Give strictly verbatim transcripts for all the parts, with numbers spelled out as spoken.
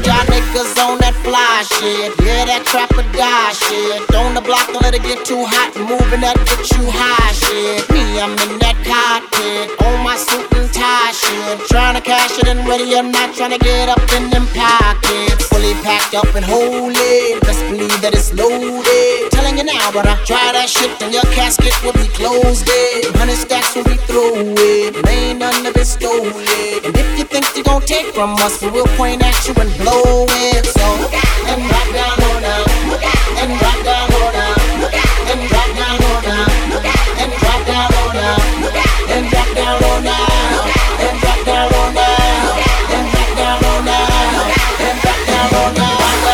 y'all niggas on that fly shit. Yeah, that trap or die shit. On the block, don't let it get too hot. Moving that get you high shit. Me, I'm in that cockpit. On my suit and tie shit. Trying to cash it and ready or not. Trying to get up in them pockets. Fully packed up and holy. Best believe that it's loaded. Telling you now, brother, try that shit and your casket will be closed. Hundred stacks will be thrown away. Ain't none of it stolen. And if you think you gon' take from us, we will point at you and blow it. So and drop down on them, and drop down on them, and drop down on them, and drop down on them, and drop down on them, and drop down on them, and drop down on them, and drop down on them.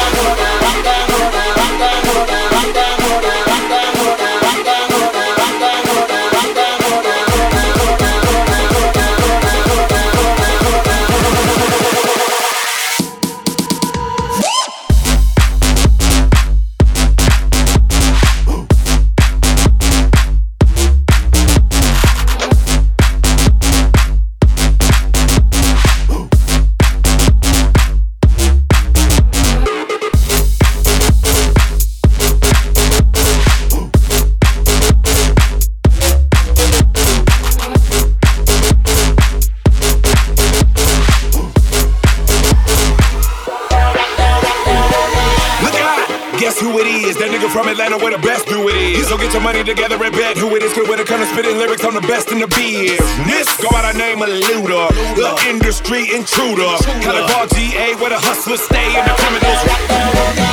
From Atlanta where the best do it is. So get your money together and bet who it is. Cause when it comes to spitting lyrics, I'm the best in the biz. This go by the name of Luda, the industry intruder. California G A where the hustlers stay and the criminals.